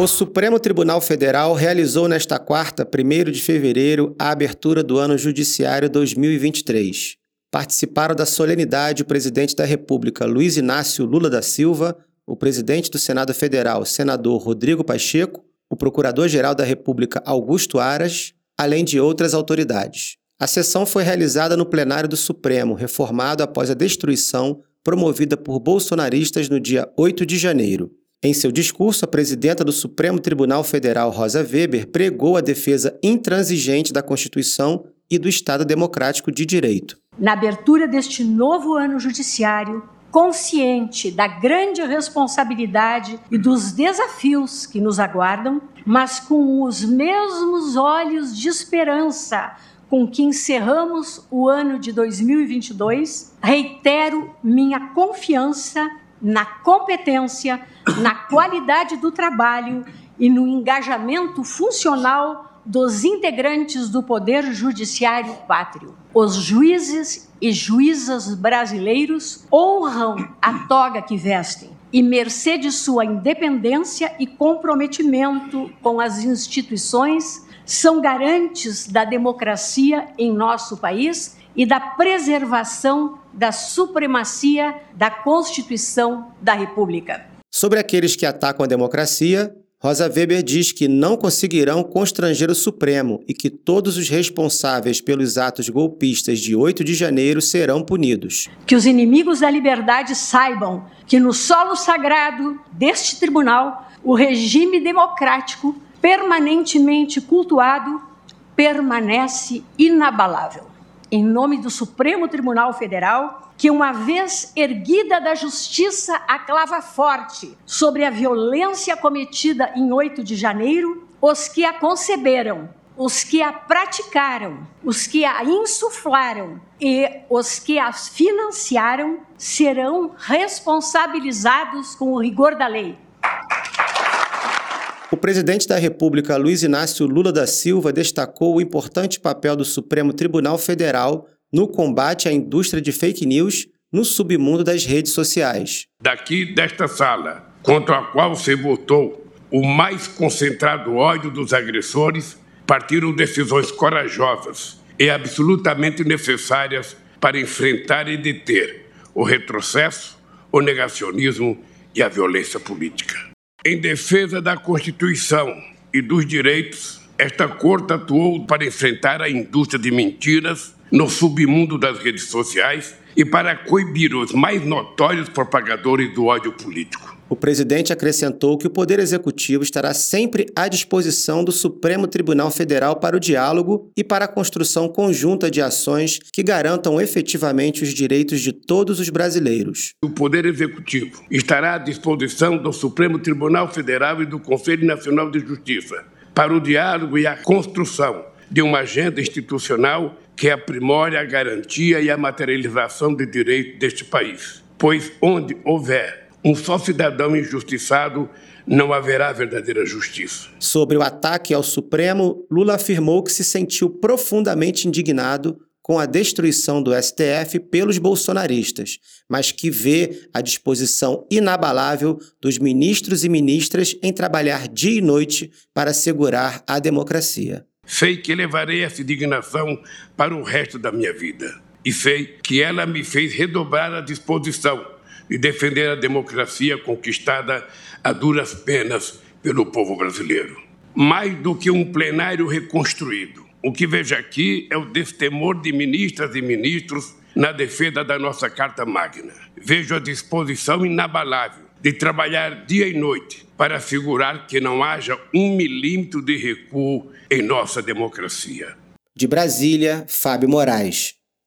O Supremo Tribunal Federal realizou nesta quarta, 1º de fevereiro, a abertura do ano judiciário 2023. Participaram da solenidade o presidente da República, Luiz Inácio Lula da Silva, o presidente do Senado Federal, senador Rodrigo Pacheco, o procurador-geral da República, Augusto Aras, além de outras autoridades. A sessão foi realizada no plenário do Supremo, reformado após a destruição promovida por bolsonaristas no dia 8 de janeiro. Em seu discurso, a presidenta do Supremo Tribunal Federal, Rosa Weber, pregou a defesa intransigente da Constituição e do Estado Democrático de Direito. Na abertura deste novo ano judiciário, consciente da grande responsabilidade e dos desafios que nos aguardam, mas com os mesmos olhos de esperança com que encerramos o ano de 2022, reitero minha confiança na competência, na qualidade do trabalho e no engajamento funcional dos integrantes do Poder Judiciário Pátrio. Os juízes e juízas brasileiros honram a toga que vestem e, mercê de sua independência e comprometimento com as instituições, são garantes da democracia em nosso país e da preservação da supremacia da Constituição da República. Sobre aqueles que atacam a democracia, Rosa Weber diz que não conseguirão constranger o Supremo e que todos os responsáveis pelos atos golpistas de 8 de janeiro serão punidos. Que os inimigos da liberdade saibam que no solo sagrado deste tribunal, o regime democrático, permanentemente cultuado, permanece inabalável. Em nome do Supremo Tribunal Federal, que uma vez erguida da justiça aclava forte sobre a violência cometida em 8 de janeiro, os que a conceberam, os que a praticaram, os que a insuflaram e os que a financiaram serão responsabilizados com o rigor da lei. O presidente da República, Luiz Inácio Lula da Silva, destacou o importante papel do Supremo Tribunal Federal no combate à indústria de fake news no submundo das redes sociais. Daqui desta sala, contra a qual se votou o mais concentrado ódio dos agressores, partiram decisões corajosas e absolutamente necessárias para enfrentar e deter o retrocesso, o negacionismo e a violência política. Em defesa da Constituição e dos direitos, esta Corte atuou para enfrentar a indústria de mentiras no submundo das redes sociais e para coibir os mais notórios propagadores do ódio político. O presidente acrescentou que o Poder Executivo estará sempre à disposição do Supremo Tribunal Federal para o diálogo e para a construção conjunta de ações que garantam efetivamente os direitos de todos os brasileiros. O Poder Executivo estará à disposição do Supremo Tribunal Federal e do Conselho Nacional de Justiça para o diálogo e a construção de uma agenda institucional que aprimore a garantia e a materialização de direitos deste país. Pois onde houver um só cidadão injustiçado, não haverá verdadeira justiça. Sobre o ataque ao Supremo, Lula afirmou que se sentiu profundamente indignado com a destruição do STF pelos bolsonaristas, mas que vê a disposição inabalável dos ministros e ministras em trabalhar dia e noite para assegurar a democracia. Sei que levarei essa indignação para o resto da minha vida. E sei que ela me fez redobrar a disposição de defender a democracia conquistada a duras penas pelo povo brasileiro. Mais do que um plenário reconstruído, o que vejo aqui é o destemor de ministras e ministros na defesa da nossa Carta Magna. Vejo a disposição inabalável de trabalhar dia e noite para assegurar que não haja 1 milímetro de recuo em nossa democracia. De Brasília, Fábio Moraes.